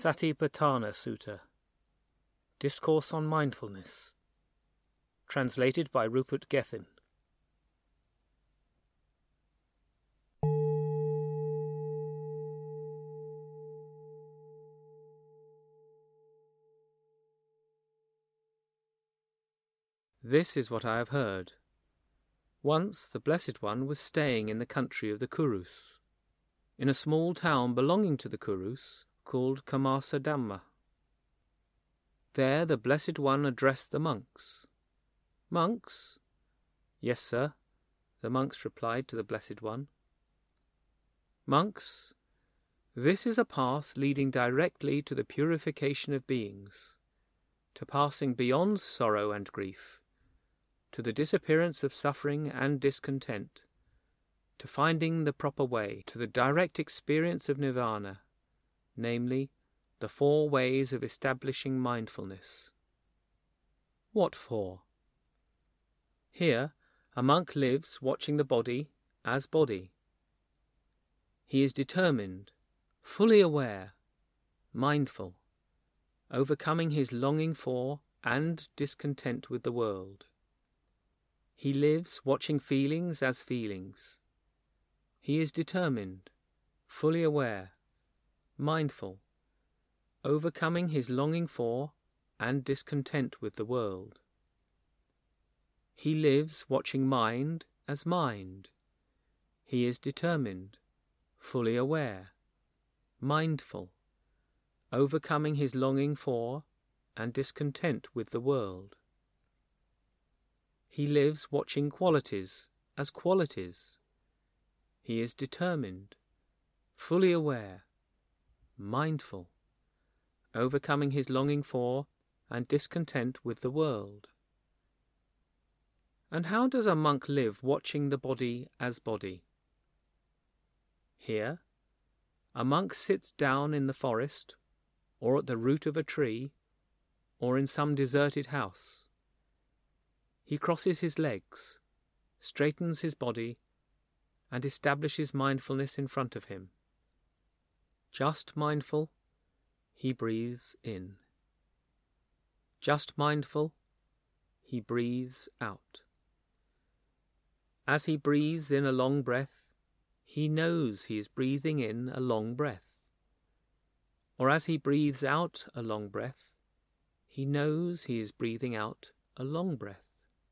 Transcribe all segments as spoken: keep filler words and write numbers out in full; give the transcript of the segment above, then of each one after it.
Satipatthana Sutta, Discourse on Mindfulness, translated by Rupert Gethin. This is what I have heard. Once the Blessed One was staying in the country of the Kurus, in a small town belonging to the Kurus called Kamasa Dhamma. There the Blessed One addressed the monks. Monks? Yes, sir, the monks replied to the Blessed One. Monks, this is a path leading directly to the purification of beings, to passing beyond sorrow and grief, to the disappearance of suffering and discontent, to finding the proper way, to the direct experience of nirvana, namely, the four ways of establishing mindfulness. What for? Here, a monk lives watching the body as body. He is determined, fully aware, mindful, overcoming his longing for and discontent with the world. He lives watching feelings as feelings. He is determined, fully aware, mindful, overcoming his longing for and discontent with the world. He lives watching mind as mind. He is determined, fully aware, mindful, overcoming his longing for and discontent with the world. He lives watching qualities as qualities. He is determined, fully aware, mindful, overcoming his longing for and discontent with the world. And how does a monk live watching the body as body? Here, a monk sits down in the forest, or at the root of a tree, or in some deserted house. He crosses his legs, straightens his body, and establishes mindfulness in front of him. Just mindful, he breathes in. Just mindful, he breathes out. As he breathes in a long breath, he knows he is breathing in a long breath. Or as he breathes out a long breath, he knows he is breathing out a long breath.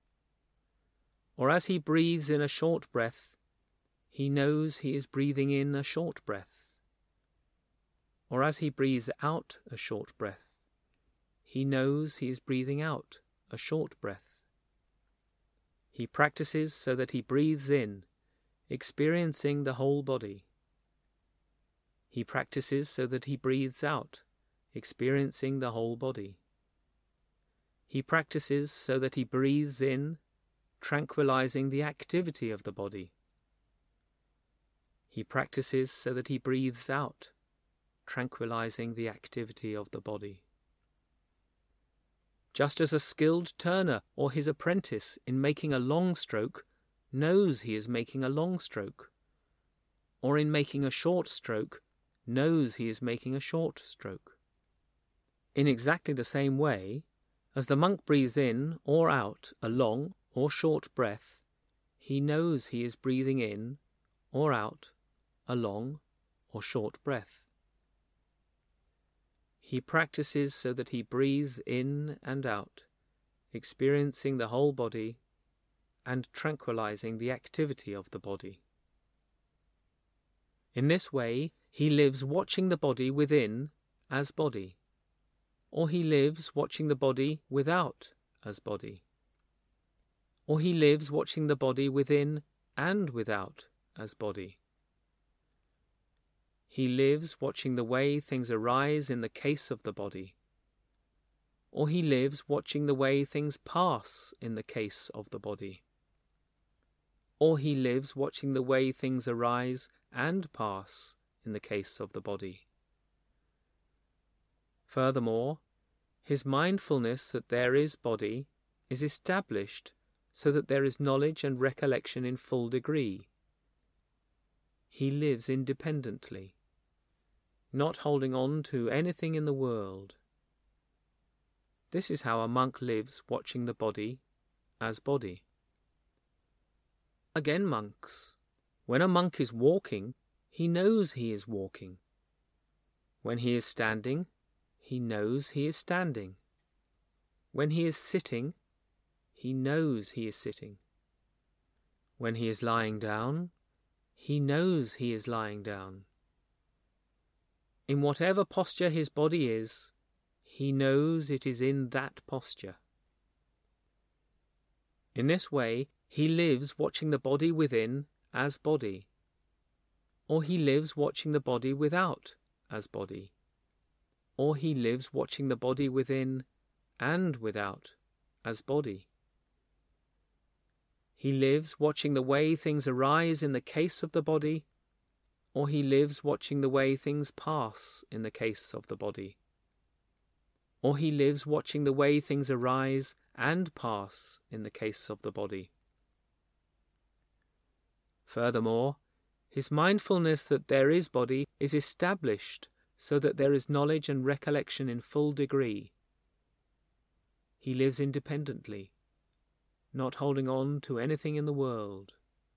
Or as he breathes in a short breath, he knows he is breathing in a short breath. Or as he breathes out a short breath, he knows he is breathing out a short breath. He practices so that he breathes in, experiencing the whole body. He practices so that he breathes out, experiencing the whole body. He practices so that he breathes in, tranquilizing the activity of the body. He practices so that he breathes out, tranquilizing the activity of the body. Just as a skilled turner or his apprentice in making a long stroke knows he is making a long stroke, or in making a short stroke knows he is making a short stroke. In exactly the same way, as the monk breathes in or out a long or short breath, he knows he is breathing in or out a long or short breath. He practices so that he breathes in and out, experiencing the whole body and tranquilizing the activity of the body. In this way, he lives watching the body within as body, or he lives watching the body without as body, or he lives watching the body within and without as body. He lives watching the way things arise in the case of the body, or he lives watching the way things pass in the case of the body, or he lives watching the way things arise and pass in the case of the body. Furthermore, his mindfulness that there is body is established so that there is knowledge and recollection in full degree. He lives independently. not holding on to anything in the world. This is how a monk lives, watching the body as body. Again, monks. When a monk is walking, he knows he is walking. When he is standing, he knows he is standing. When he is sitting, he knows he is sitting. When he is lying down, he knows he is lying down. In whatever posture his body is, he knows it is in that posture. In this way, he lives watching the body within as body, or he lives watching the body without as body, or he lives watching the body within and without as body. He lives watching the way things arise in the case of the body, or he lives watching the way things pass in the case of the body, or he lives watching the way things arise and pass in the case of the body. Furthermore, his mindfulness that there is body is established so that there is knowledge and recollection in full degree. He lives independently, not holding on to anything in the world.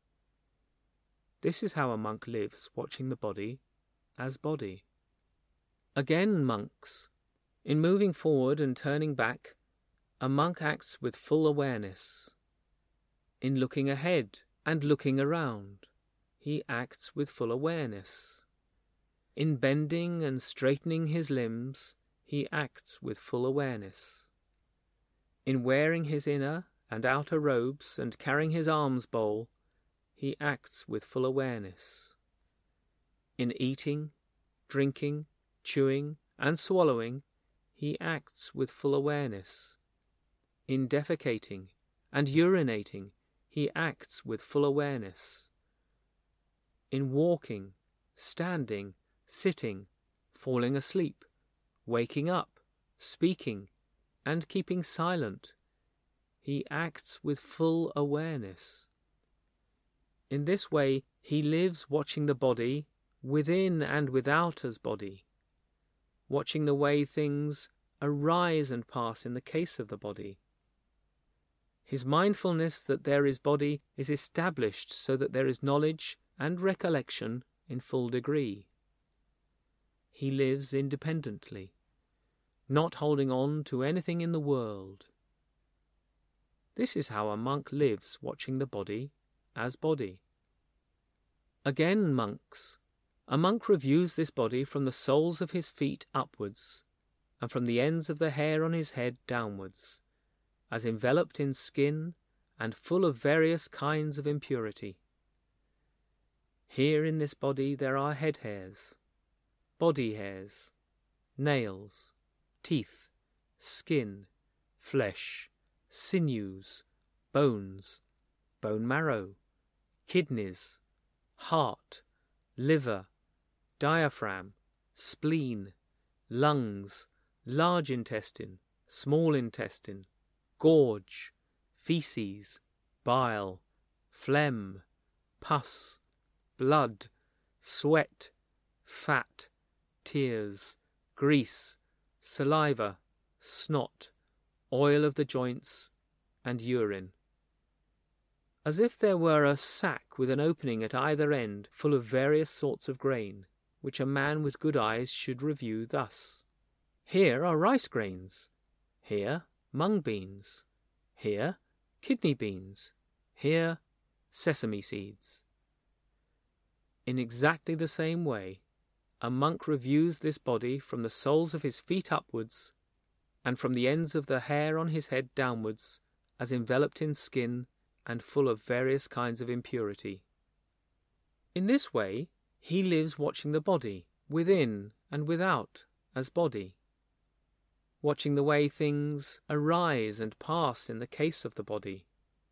This is how a monk lives, watching the body as body. Again, monks. In moving forward and turning back, a monk acts with full awareness. In looking ahead and looking around, he acts with full awareness. In bending and straightening his limbs, he acts with full awareness. In wearing his inner and outer robes and carrying his alms bowl, he acts with full awareness. In eating, drinking, chewing, and swallowing, he acts with full awareness. In defecating and urinating, he acts with full awareness. In walking, standing, sitting, falling asleep, waking up, speaking, and keeping silent, he acts with full awareness. In this way, he lives watching the body within and without as body, watching the way things arise and pass in the case of the body. His mindfulness that there is body is established so that there is knowledge and recollection in full degree. He lives independently, not holding on to anything in the world. This is how a monk lives, watching the body as body. Again, monks. A monk reviews this body from the soles of his feet upwards, and from the ends of the hair on his head downwards, as enveloped in skin and full of various kinds of impurity. Here in this body there are head hairs, body hairs, nails, teeth, skin, flesh, sinews, bones, bone marrow, kidneys, heart, liver, diaphragm, spleen, lungs, large intestine, small intestine, gorge, feces, bile, phlegm, pus, blood, sweat, fat, tears, grease, saliva, snot, oil of the joints, and urine. As if there were a sack with an opening at either end full of various sorts of grain, which a man with good eyes should review thus. Here are rice grains, here mung beans, here kidney beans, here sesame seeds. In exactly the same way, a monk reviews this body from the soles of his feet upwards, and from the ends of the hair on his head downwards, as enveloped in skin and full of various kinds of impurity. In this way, he lives watching the body, within and without, as body, watching the way things arise and pass in the case of the body.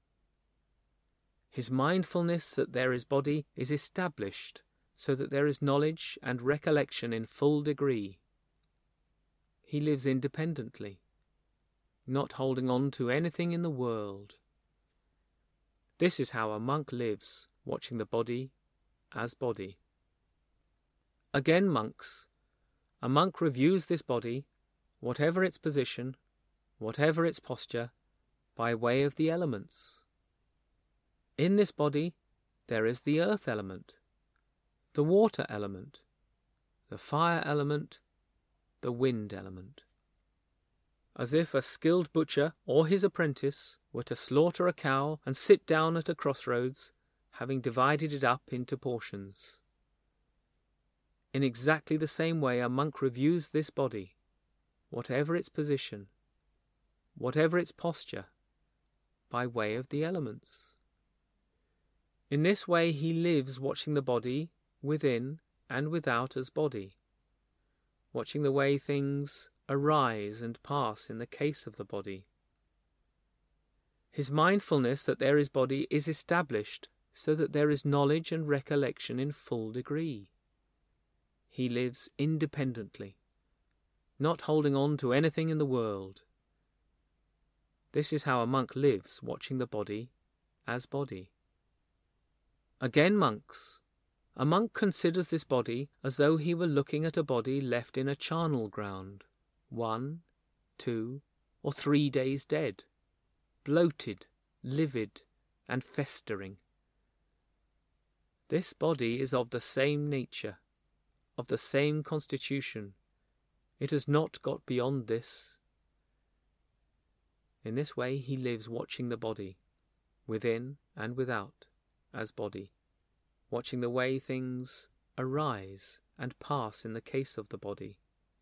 His mindfulness that there is body is established so that there is knowledge and recollection in full degree. He lives independently, not holding on to anything in the world. This is how a monk lives, watching the body as body. Again, monks, A monk reviews this body, whatever its position, whatever its posture, by way of the elements. In this body there is the earth element, the water element, the fire element, the wind element. As if a skilled butcher or his apprentice were to slaughter a cow and sit down at a crossroads, having divided it up into portions. In exactly the same way a monk reviews this body, whatever its position, whatever its posture, by way of the elements. In this way he lives watching the body within and without as body, watching the way things arise and pass in the case of the body. His mindfulness that there is body is established so that there is knowledge and recollection in full degree. He lives independently, not holding on to anything in the world. This is how a monk lives, watching the body as body. Again, monks, a monk considers this body as though he were looking at a body left in a charnel ground, one, two, or three days dead, bloated, livid, and festering. This body is of the same nature, of the same constitution. It has not got beyond this. In this way he lives watching the body, within and without, as body, watching the way things arise and pass in the case of the body.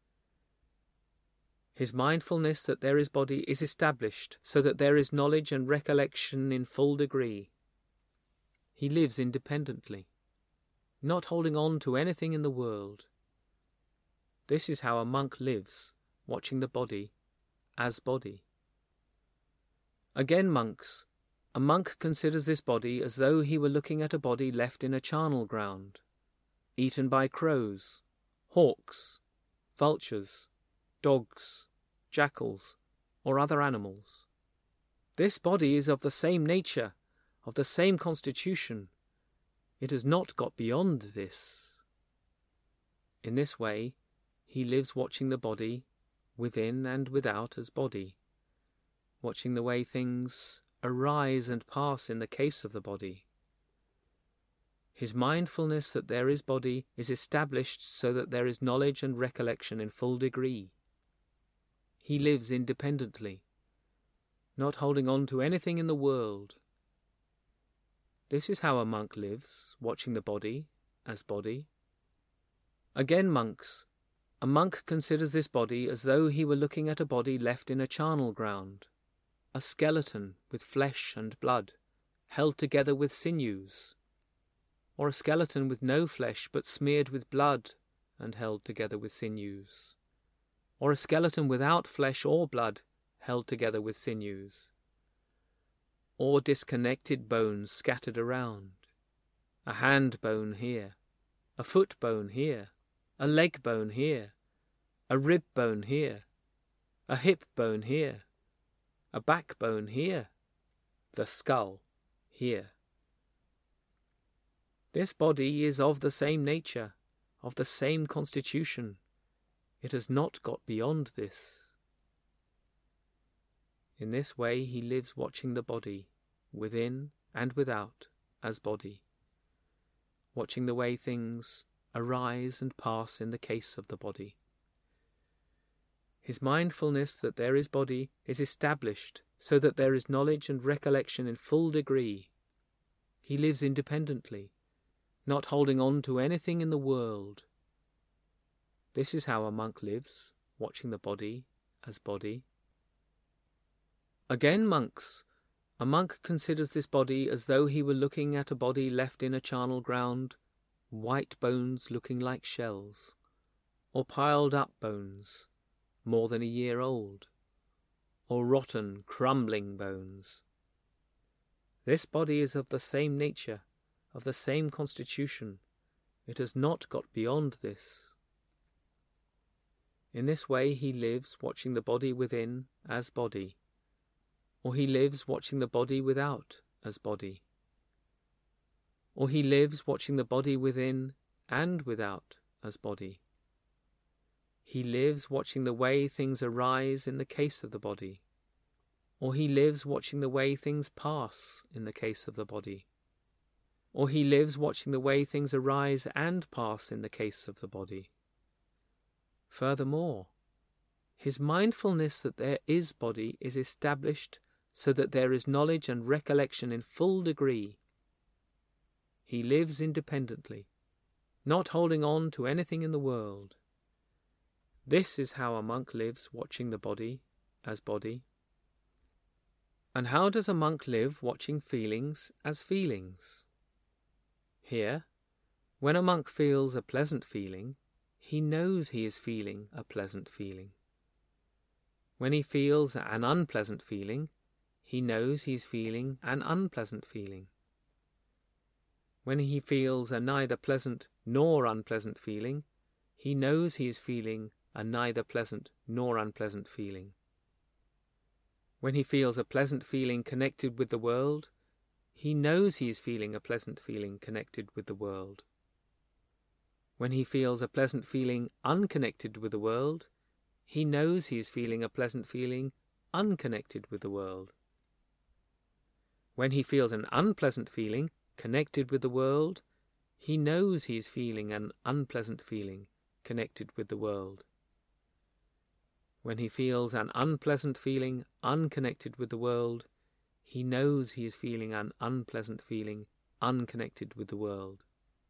His mindfulness that there is body is established so that there is knowledge and recollection in full degree. He lives independently, not holding on to anything in the world. This is how a monk lives, watching the body as body. Again, monks, a monk considers this body as though he were looking at a body left in a charnel ground, eaten by crows, hawks, vultures, dogs, jackals, or other animals. This body is of the same nature, of the same constitution. It has not got beyond this. In this way, he lives watching the body, within and without as body, watching the way things arise and pass in the case of the body. His mindfulness that there is body is established so that there is knowledge and recollection in full degree. He lives independently, not holding on to anything in the world. This is how a monk lives, watching the body as body. Again, monks, a monk considers this body as though he were looking at a body left in a charnel ground, a skeleton with flesh and blood, held together with sinews, or a skeleton with no flesh but smeared with blood and held together with sinews, or a skeleton without flesh or blood held together with sinews, or disconnected bones scattered around, a hand bone here, a foot bone here, a leg bone here, a rib bone here, a hip bone here, a backbone here, the skull here. This body is of the same nature, of the same constitution. It has not got beyond this. In this way he lives watching the body, within and without, as body, watching the way things arise and pass in the case of the body. His mindfulness that there is body is established so that there is knowledge and recollection in full degree. He lives independently, not holding on to anything in the world. This is how a monk lives, watching the body as body. Again, monks, a monk considers this body as though he were looking at a body left in a charnel ground, white bones looking like shells, or piled up bones, more than a year old, or rotten, crumbling bones. This body is of the same nature, of the same constitution. It has not got beyond this. In this way he lives watching the body within as body, or he lives watching the body without as body, or he lives watching the body within and without as body. he lives watching the way things arise in the case of the body, or he lives watching the way things pass in the case of the body, or he lives watching the way things arise and pass in the case of the body. Furthermore, his mindfulness that there is body is established so that there is knowledge and recollection in full degree. He lives independently, not holding on to anything in the world. This is how a monk lives watching the body as body. And how does a monk live watching feelings as feelings? Here, when a monk feels a pleasant feeling, he knows he is feeling a pleasant feeling. When he feels an unpleasant feeling, he knows he is feeling an unpleasant feeling. When he feels a neither pleasant nor unpleasant feeling, he knows he is feeling a neither pleasant nor unpleasant feeling. When he feels a pleasant feeling connected with the world, he knows he is feeling a pleasant feeling connected with the world. When he feels a pleasant feeling unconnected with the world, he knows he is feeling a pleasant feeling unconnected with the world. When he feels an unpleasant feeling connected with the world, he knows he is feeling an unpleasant feeling connected with the world. When he feels an unpleasant feeling unconnected with the world, he knows he is feeling an unpleasant feeling unconnected with the world.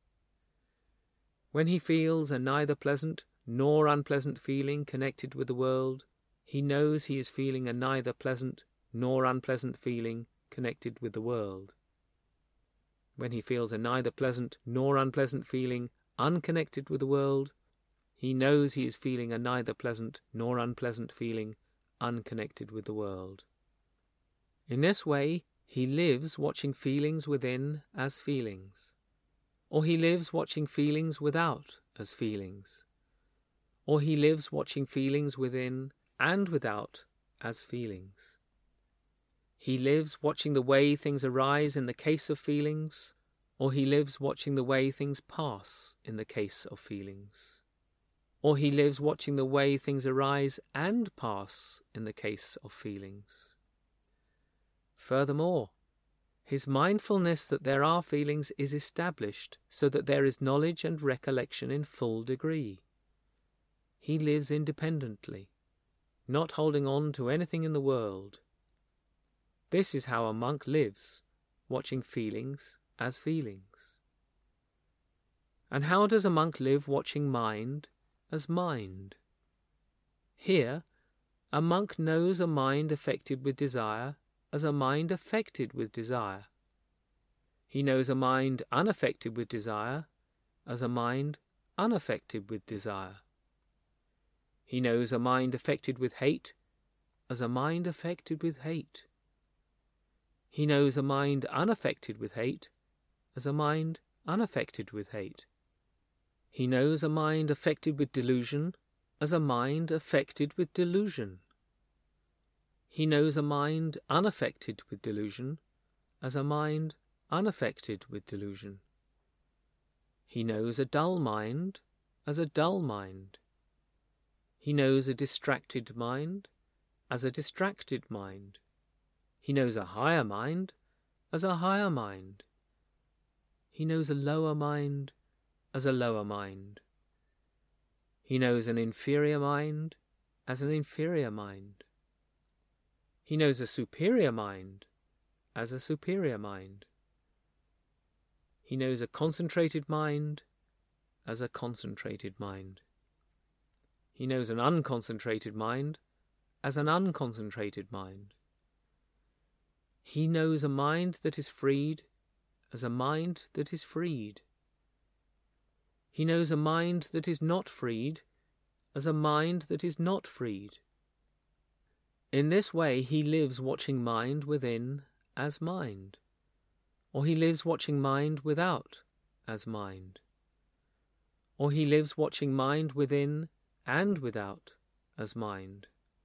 When he feels a neither pleasant nor unpleasant feeling connected with the world, he knows he is feeling a neither pleasant nor unpleasant feeling connected with the world. When he feels a neither pleasant nor unpleasant feeling unconnected with the world, he knows he is feeling a neither pleasant nor unpleasant feeling unconnected with the world. In this way, he lives watching feelings within as feelings, or he lives watching feelings without as feelings, or he lives watching feelings within and without as feelings. He lives watching the way things arise in the case of feelings, or he lives watching the way things pass in the case of feelings, or he lives watching the way things arise and pass in the case of feelings. Furthermore, his mindfulness that there are feelings is established so that there is knowledge and recollection in full degree. He lives independently, not holding on to anything in the world. This is how a monk lives, watching feelings as feelings. And how does a monk live watching mind as mind? Here, a monk knows a mind affected with desire as a mind affected with desire. He knows a mind unaffected with desire as a mind unaffected with desire. He knows a mind affected with hate as a mind affected with hate. He knows a mind unaffected with hate as a mind unaffected with hate. He knows a mind affected with delusion as a mind affected with delusion. He knows a mind unaffected with delusion as a mind unaffected with delusion. He knows a dull mind as a dull mind. He knows a distracted mind as a distracted mind. He knows a higher mind as a higher mind. He knows a lower mind as a lower mind. He knows an inferior mind as an inferior mind. He knows a superior mind as a superior mind. He knows a concentrated mind as a concentrated mind. He knows an unconcentrated mind as an unconcentrated mind. He knows a mind that is freed as a mind that is freed. He knows a mind that is not freed as a mind that is not freed. In this way he lives watching mind within as mind, or he lives watching mind without as mind, or he lives watching mind within and without as mind.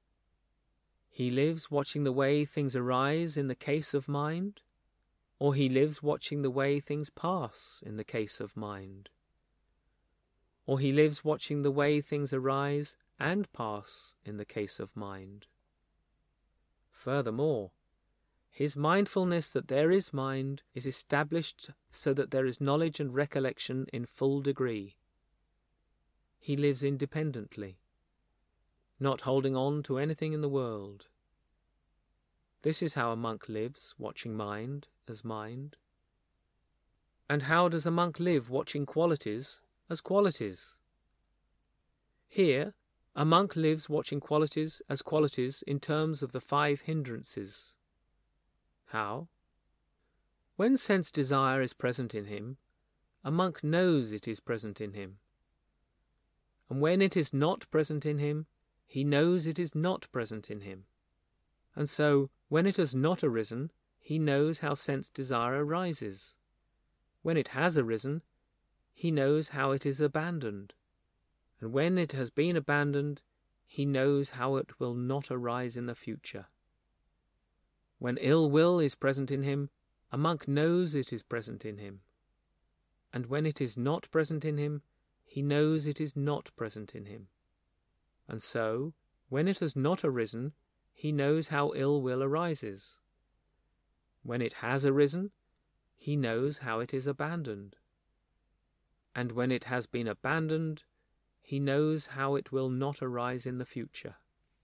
He lives watching the way things arise in the case of mind, or he lives watching the way things pass in the case of mind, or he lives watching the way things arise and pass in the case of mind. Furthermore, his mindfulness that there is mind is established so that there is knowledge and recollection in full degree. He lives independently, not holding on to anything in the world. This is how a monk lives, watching mind as mind. And how does a monk live, watching qualities as qualities? Here, a monk lives watching qualities as qualities in terms of the five hindrances. How? When sense desire is present in him, a monk knows it is present in him. And when it is not present in him, he knows it is not present in him. And so, when it has not arisen, he knows how sense desire arises. When it has arisen, he knows how it is abandoned. And when it has been abandoned, he knows how it will not arise in the future. When ill will is present in him, a monk knows it is present in him. And when it is not present in him, he knows it is not present in him. And so, when it has not arisen, he knows how ill will arises. When it has arisen, he knows how it is abandoned. And when it has been abandoned, he knows how it will not arise in the future.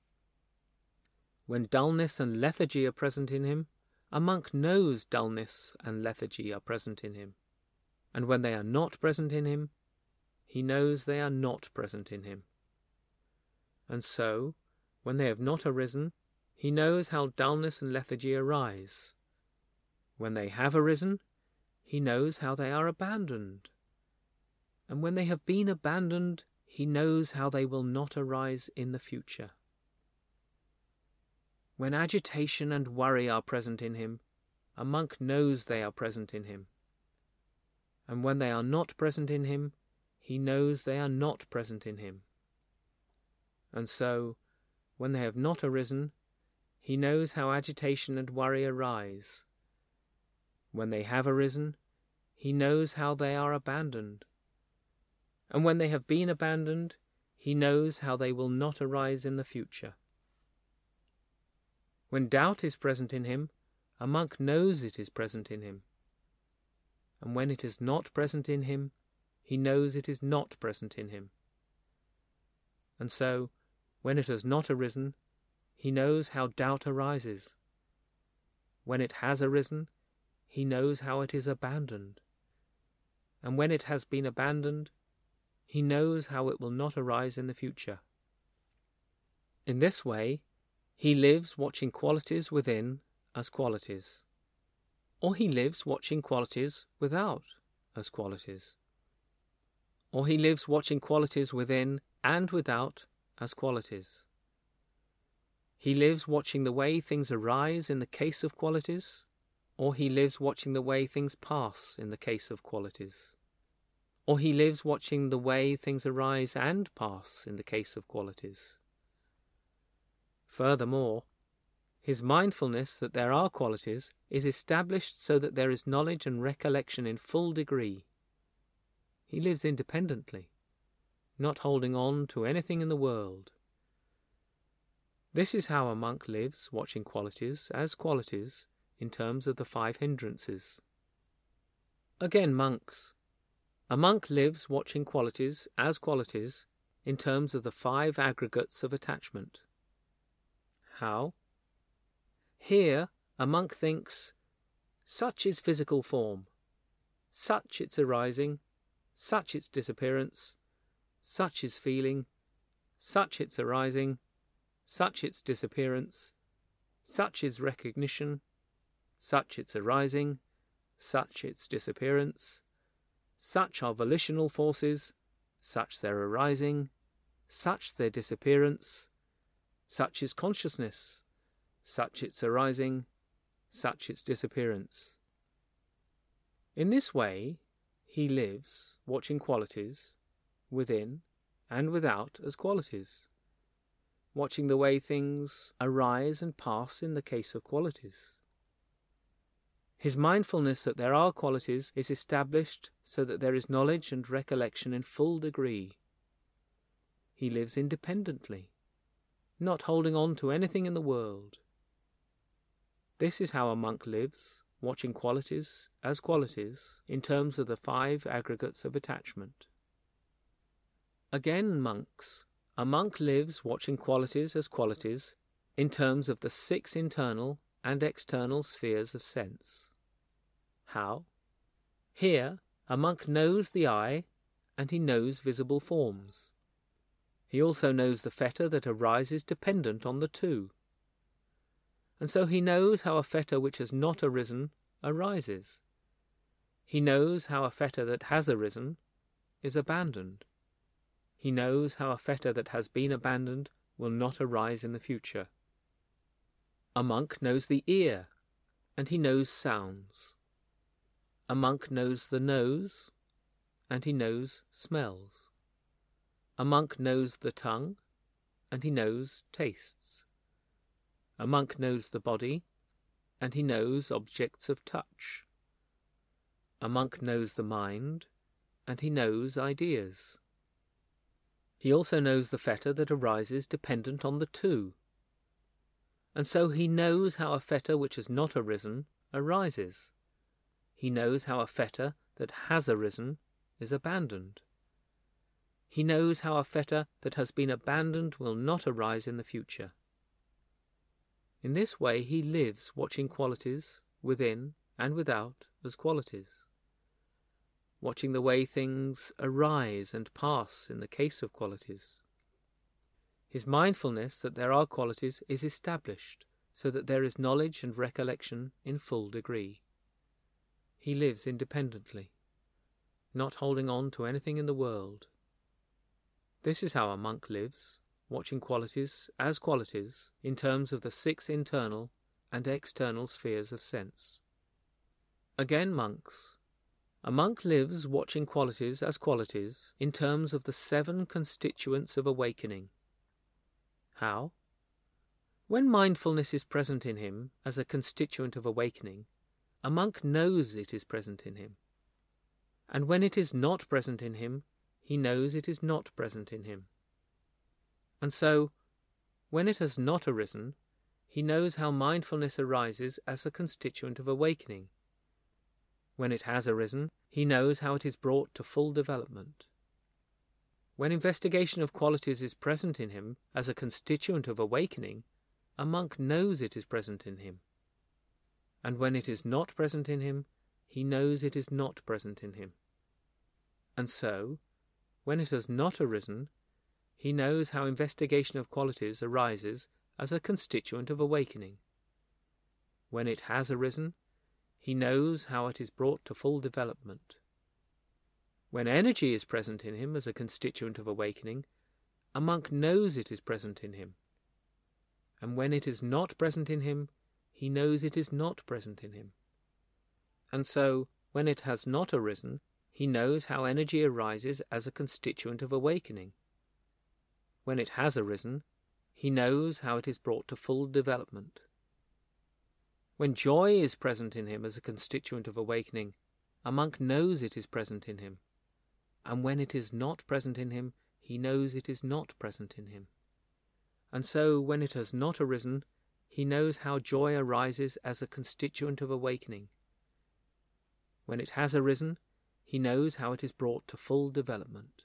When dullness and lethargy are present in him, a monk knows dullness and lethargy are present in him. And when they are not present in him, he knows they are not present in him. And so, when they have not arisen, he knows how dullness and lethargy arise. When they have arisen, he knows how they are abandoned. And when they have been abandoned, he knows how they will not arise in the future. When agitation and worry are present in him, a monk knows they are present in him. And when they are not present in him, he knows they are not present in him. And so, when they have not arisen, he knows how agitation and worry arise. When they have arisen, he knows how they are abandoned. And when they have been abandoned, he knows how they will not arise in the future. When doubt is present in him, a monk knows it is present in him. And when it is not present in him, he knows it is not present in him. And so, when it has not arisen, he knows how doubt arises. When it has arisen, he knows how it is abandoned. And when it has been abandoned, he knows how it will not arise in the future. In this way, he lives watching qualities within as qualities, or he lives watching qualities without as qualities, or he lives watching qualities within and without as qualities. He lives watching the way things arise in the case of qualities, or he lives watching the way things pass in the case of qualities, or he lives watching the way things arise and pass in the case of qualities. Furthermore, his mindfulness that there are qualities is established so that there is knowledge and recollection in full degree. He lives independently, not holding on to anything in the world. This is how a monk lives, watching qualities as qualities in terms of the five hindrances. Again, monks. A monk lives watching qualities as qualities in terms of the five aggregates of attachment. How? Here, a monk thinks, such is physical form, such its arising, such its disappearance, such is feeling, such its arising, such its disappearance, such is recognition, such its arising, such its disappearance, such are volitional forces, such their arising, such their disappearance, such is consciousness, such its arising, such its disappearance. In this way, he lives, watching qualities, within and without as qualities, watching the way things arise and pass in the case of qualities. His mindfulness that there are qualities is established so that there is knowledge and recollection in full degree. he lives independently, not holding on to anything in the world. This is how a monk lives, watching qualities as qualities in terms of the five aggregates of attachment. Again, monks, a monk lives watching qualities as qualities in terms of the six internal and external spheres of sense. How? Here, a monk knows the eye, and he knows visible forms. He also knows the fetter that arises dependent on the two. And so he knows how a fetter which has not arisen arises. He knows how a fetter that has arisen is abandoned. He knows how a fetter that has been abandoned will not arise in the future. A monk knows the ear, and he knows sounds. A monk knows the nose, and he knows smells. A monk knows the tongue, and he knows tastes. A monk knows the body, and he knows objects of touch. A monk knows the mind, and he knows ideas. He also knows the fetter that arises dependent on the two. And so he knows how a fetter which has not arisen arises. He knows how a fetter that has arisen is abandoned. He knows how a fetter that has been abandoned will not arise in the future. In this way he lives watching qualities within and without as qualities, watching the way things arise and pass in the case of qualities. His mindfulness that there are qualities is established so that there is knowledge and recollection in full degree. He lives independently, not holding on to anything in the world. This is how a monk lives, watching qualities as qualities in terms of the six internal and external spheres of sense. Again, monks, a monk lives watching qualities as qualities in terms of the seven constituents of awakening. How? When mindfulness is present in him as a constituent of awakening, a monk knows it is present in him. And when it is not present in him, he knows it is not present in him. And so, when it has not arisen, he knows how mindfulness arises as a constituent of awakening. When it has arisen, he knows how it is brought to full development. When investigation of qualities is present in him as a constituent of awakening, a monk knows it is present in him. And when it is not present in him, he knows it is not present in him. And so, when it has not arisen, he knows how investigation of qualities arises as a constituent of awakening. When it has arisen, he knows how it is brought to full development. When energy is present in him as a constituent of awakening, a monk knows it is present in him. And when it is not present in him, he knows it is not present in him. And so, when it has not arisen, he knows how energy arises as a constituent of awakening. When it has arisen, he knows how it is brought to full development. When joy is present in him as a constituent of awakening, a monk knows it is present in him. And when it is not present in him, he knows it is not present in him. And so, when it has not arisen, he knows how joy arises as a constituent of awakening. When it has arisen, he knows how it is brought to full development.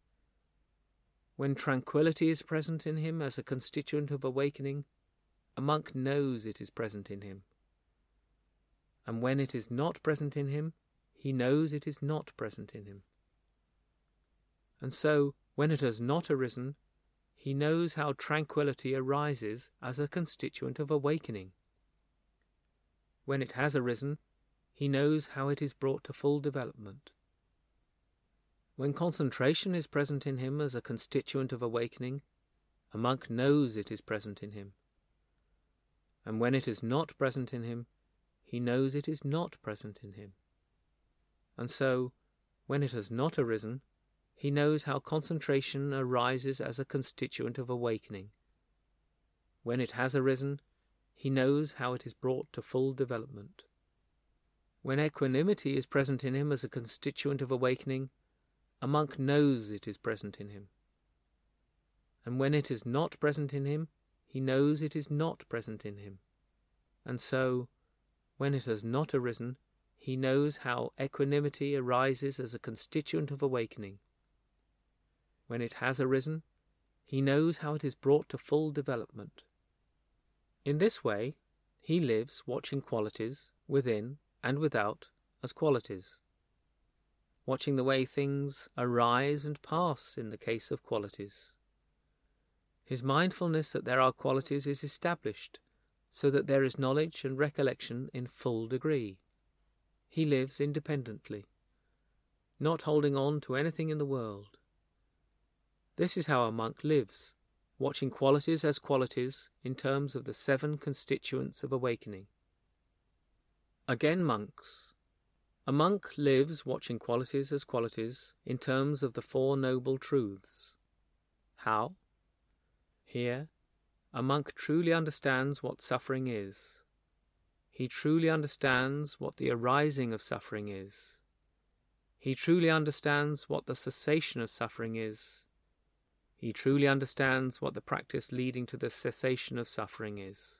When tranquility is present in him as a constituent of awakening, a monk knows it is present in him. And when it is not present in him, he knows it is not present in him. And so, when it has not arisen, he knows how tranquility arises as a constituent of awakening. When it has arisen, he knows how it is brought to full development. When concentration is present in him as a constituent of awakening, a monk knows it is present in him. And when it is not present in him, he knows it is not present in him. And so, when it has not arisen, he knows how concentration arises as a constituent of awakening. When it has arisen, he knows how it is brought to full development. When equanimity is present in him as a constituent of awakening, a monk knows it is present in him. and when it is not present in him, he knows it is not present in him. And so, when it has not arisen, he knows how equanimity arises as a constituent of awakening. When it has arisen, he knows how it is brought to full development. In this way, he lives watching qualities, within and without, as qualities, watching the way things arise and pass in the case of qualities. His mindfulness that there are qualities is established, so that there is knowledge and recollection in full degree. He lives independently, not holding on to anything in the world. This is how a monk lives, watching qualities as qualities in terms of the seven constituents of awakening. Again, monks. A monk lives watching qualities as qualities in terms of the Four Noble Truths. How? Here, a monk truly understands what suffering is. He truly understands what the arising of suffering is. He truly understands what the cessation of suffering is. He truly understands what the practice leading to the cessation of suffering is.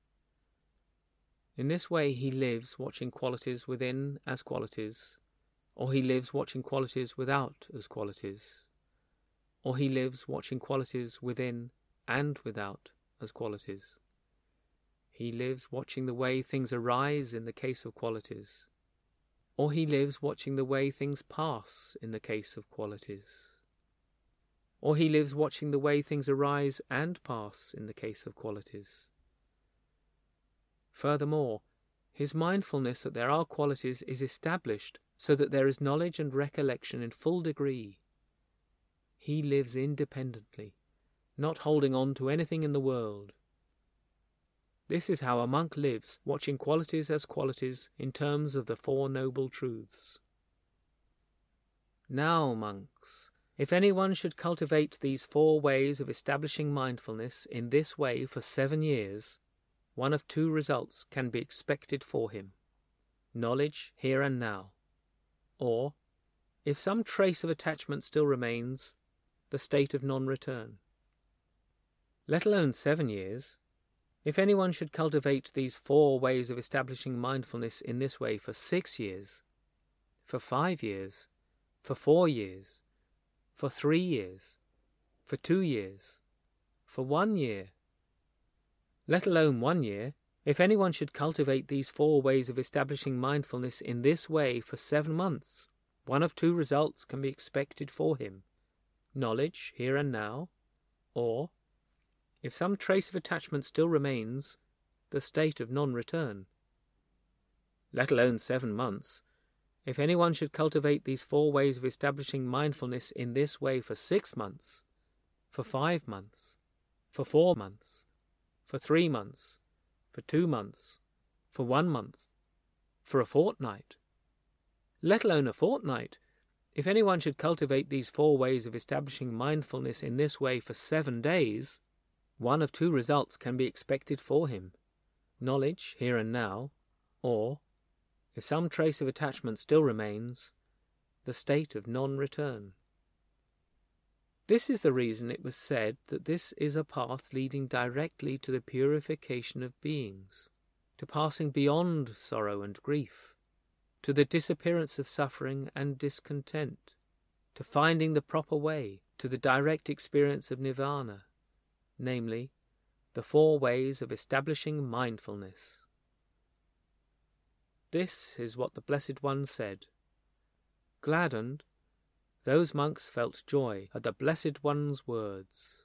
In this way he lives watching qualities within as qualities, or he lives watching qualities without as qualities, or he lives watching qualities within and without as qualities. He lives watching the way things arise in the case of qualities, or he lives watching the way things pass in the case of qualities, or he lives watching the way things arise and pass in the case of qualities. Furthermore, his mindfulness that there are qualities is established so that there is knowledge and recollection in full degree. He lives independently, not holding on to anything in the world. This is how a monk lives, watching qualities as qualities in terms of the Four Noble Truths. Now, monks, if anyone should cultivate these four ways of establishing mindfulness in this way for seven years, one of two results can be expected for him: knowledge here and now, or, if some trace of attachment still remains, the state of non-return. Let alone seven years, if anyone should cultivate these four ways of establishing mindfulness in this way for six years, for five years, for four years, for three years, for two years, for one year, let alone one year, if anyone should cultivate these four ways of establishing mindfulness in this way for seven months, one of two results can be expected for him: knowledge here and now, or, if some trace of attachment still remains, the state of non-return. Let alone seven months, if anyone should cultivate these four ways of establishing mindfulness in this way for six months, for five months, for four months, for three months, for two months, for one month, for a fortnight. Let alone a fortnight, if anyone should cultivate these four ways of establishing mindfulness in this way for seven days, one of two results can be expected for him: knowledge here and now, or, if some trace of attachment still remains, the state of non-return. This is the reason it was said that this is a path leading directly to the purification of beings, to passing beyond sorrow and grief, to the disappearance of suffering and discontent, to finding the proper way to the direct experience of nirvana, namely, the four ways of establishing mindfulness. This is what the Blessed One said. Gladdened, those monks felt joy at the Blessed One's words.